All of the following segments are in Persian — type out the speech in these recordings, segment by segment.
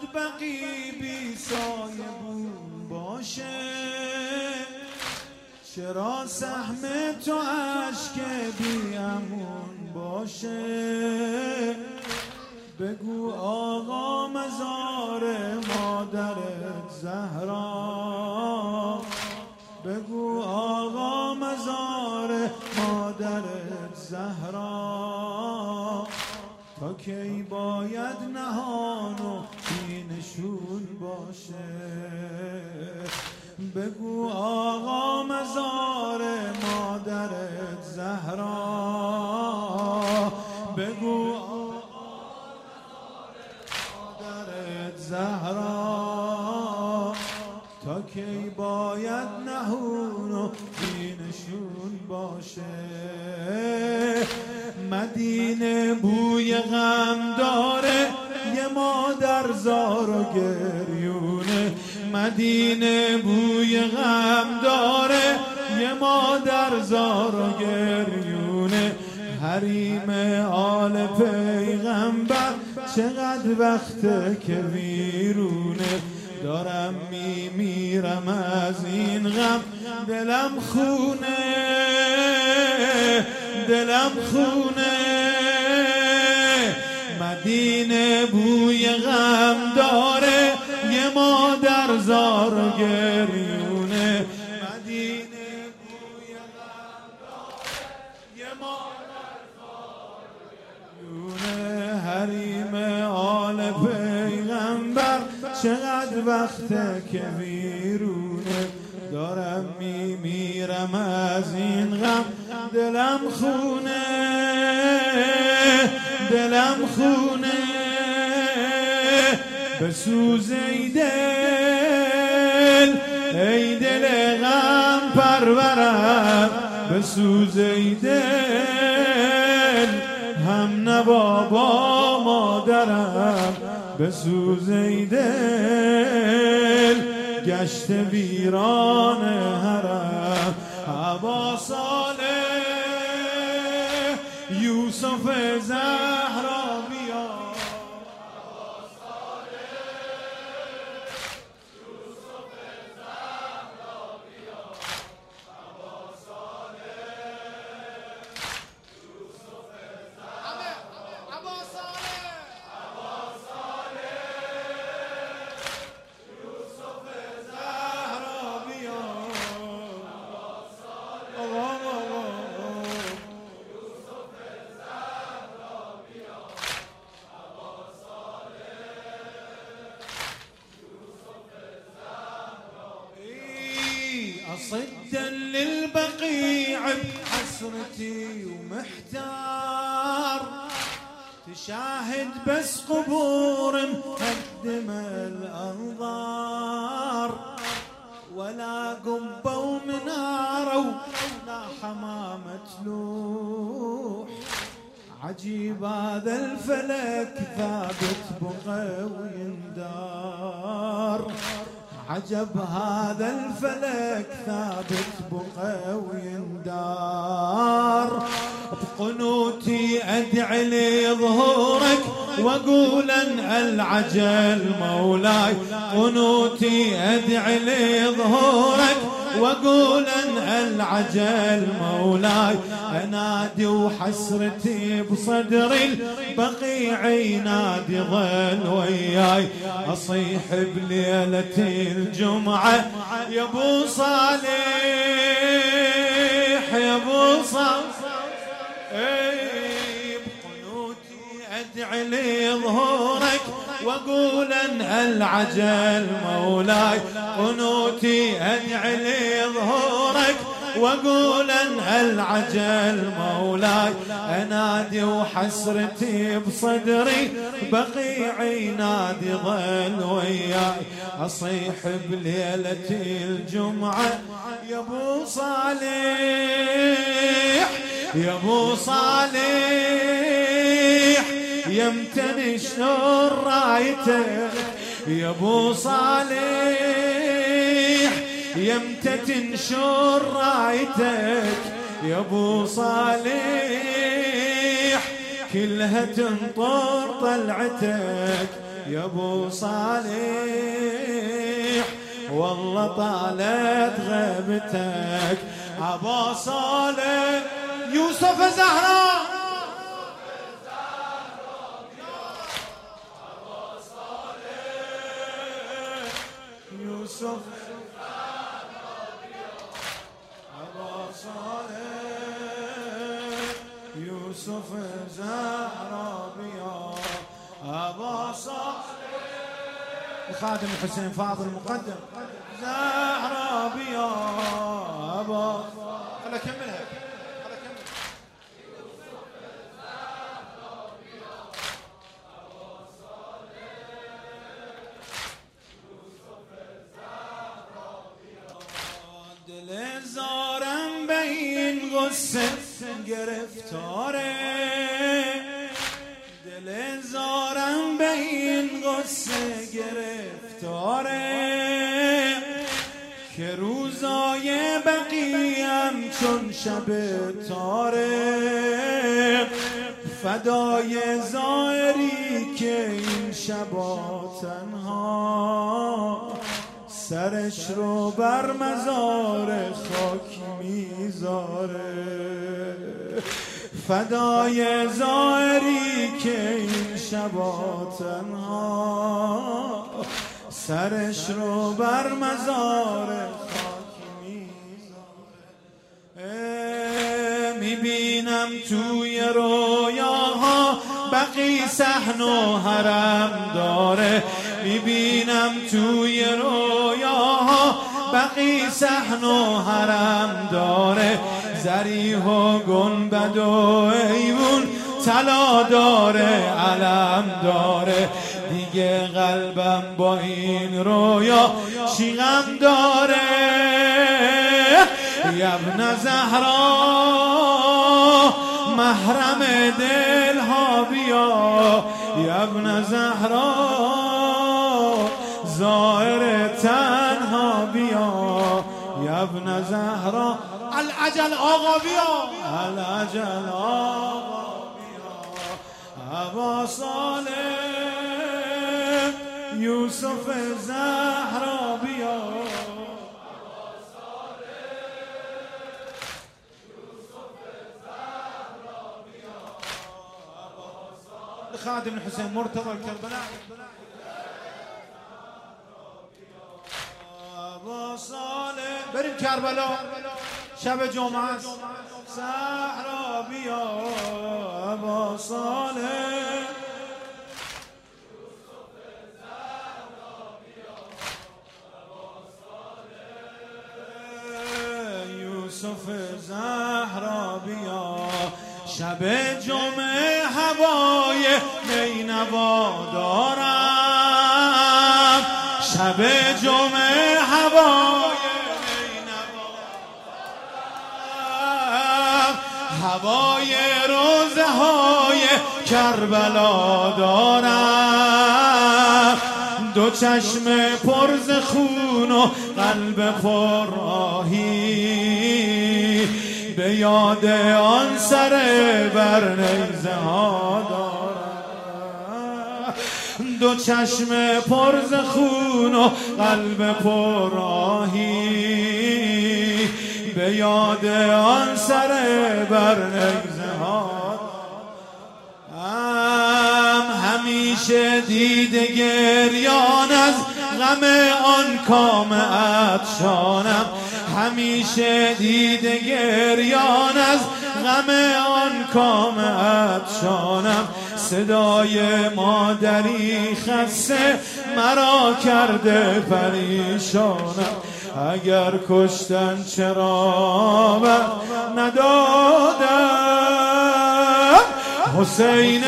بدبقی بی سایبون باشه، چرا سهم تو اشک بی امون باشه؟ بگو آقا مزار مادرت زهرا، بگو آقا مزار مادرت زهرا، تا کی باید نهان و بینشون باشه؟ بگو آقا مزار مادرت زهرا، بگو مادرت زهرا، تا کی باید نهون و بینشون باشه؟ مدینه بوی غم داره، یه مادر زار و گریونه. مدینه بوی غم داره، یه مادر زار و گریونه. حریم آل پیغمبر چقدر وقته که ویرونه. دارم میمیرم از این غم، دلم خونه، دلم خونه. مدینه بوی غم داره، یه مادر زار و گریونه. مدینه بوی غم داره، یه مادر زار و گریونه. حریم آل پیغمبر چقدر وقته که ویرونه. دارم میمیرم از این غم، دلم خونه، دلم خونه. بسوز ای دل، ای دل غم پرورم، بسوز ای دل، هم نوا با مادرم. بسوز ای دل، گشت ویران حرم. ابا صالح یوسف زهرا بیا، ابا صالح یوسف زهرا بیا، ابا صالح یوسف زهرا، ابا صالح، ابا صالح یوسف زهرا بیا، ابا صالح صدا للبقيع بحسرتي ومحتار، تشاهد بس قبور مهدمة الأنظار، ولا قبة ومنارة ولا حمامة لوح. عجيب هذا الفلك ثابت بقى ويندار، عجب هذا الفلك ثابت بقى ويندار. بقنوتي أدعي لظهورك وأقول أن العجل مولاي، قنوتي أدعي لظهورك وأقول أن العجل مولاي. أنادي وحسرتي بصدري البقيع ينادي ظل وياي، أصيح بليلة الجمعة يا ابو صالح، يا ابو صالح. بقنوتي أدعي لظهورك وأقول أن العجل مولاي، قنوتي أدعي لظهورك وأقول أن العجل مولاي. أنادي وحسرتي بصدري بقيع ينادي ظل وياي، أصيح بليلة الجمعة يا ابو صالح، يا ابو صالح. يمتن شلون رايتك يا ابو صالح، يمتى تنشر رايتك يا ابو صالح. كلها تنطر طلعتك يا ابو صالح، والله طالت غيبتك ابا صالح. يوسف الزهراء يوسف أبا صالح، يوسف زهرة بيا أبا صالح. الخادم الحسين فاضل المقدم زهرة بيا أبا. خلنا أكملها. زارم به این غصه گرفتاره، دل زارم به این غصه گرفتاره، که روزای بقیم چون شب تاره، فدای زائری که این شبا تنها سرش رو بر مزار خاک میذاره، فدای زائری که این شبا تنها سرش رو بر مزار خاک میذاره. میبینم توی رویاها بقی صحن و حرم داره، میبینم توی رویاها بقی صحن و حرم داره، ذریح و گنبد و ایوون طلا داره علم داره، دیگه قلبم با این رویا چی غم داره. ابن زهرا محرم دلها بیا، ابن زهرا زائر تنها بیا، ابن زهرا العجل آقا بیا، العجل آقا بیا ابا صالح، یوسف زهرا بیا. خادم الحسين مرتضى الكربلاء ابا صالح. بریم کربلا شب جمعه زهرا بیا ابا صالح، یوسف زهرا بیا. شب جمعه هوای نینوا دارم، شب جمعه هوای نینوا دارم، هوای روزه های کربلا دارم، دو چشم پر ز خون و قلب پر آهی، به یاد آن سر بر نیزه ها دارم، دو چشم پر ز خون و قلب پر آهی، به یاد آن سر بر نیزه ها دارم. همیشه دیده گریان از غم آن کام عطشانم، همیشه دیده گریان از غم آن کام عطشانم، صدای مادری خسته مرا کرده پریشانم، اگر کشتن چرا بر ندادم، حسین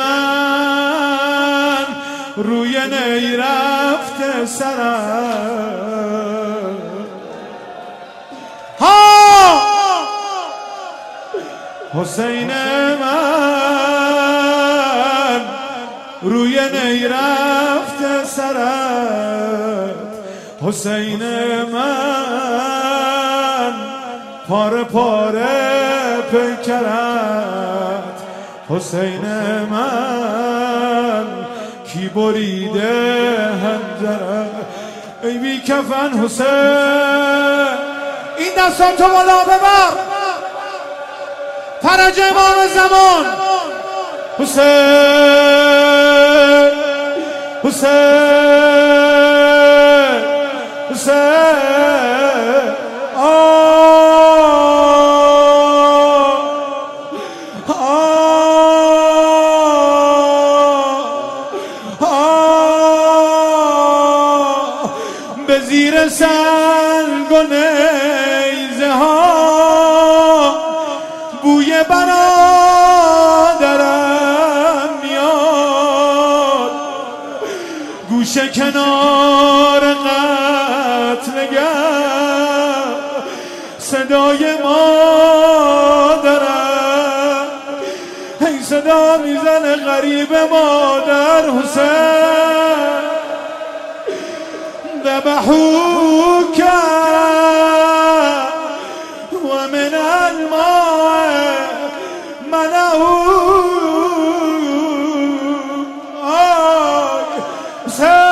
من روی نی رفته سرم، حسین من روی نی رفته سرت، حسین من پاره پاره پیکرت، حسین من کی بریده هنجره ای بی کفن حسین. این دستاتو بالا ببر، فرج امام زمان حسین حسین حسین. به زیر سنگ و نیزه ها بوی برادرم میاد، گوشه کنار قتلگر صدای مادرم، هی صدا میزنه غریب مادر حسین. ذبحوك ومن الماء ملأوك.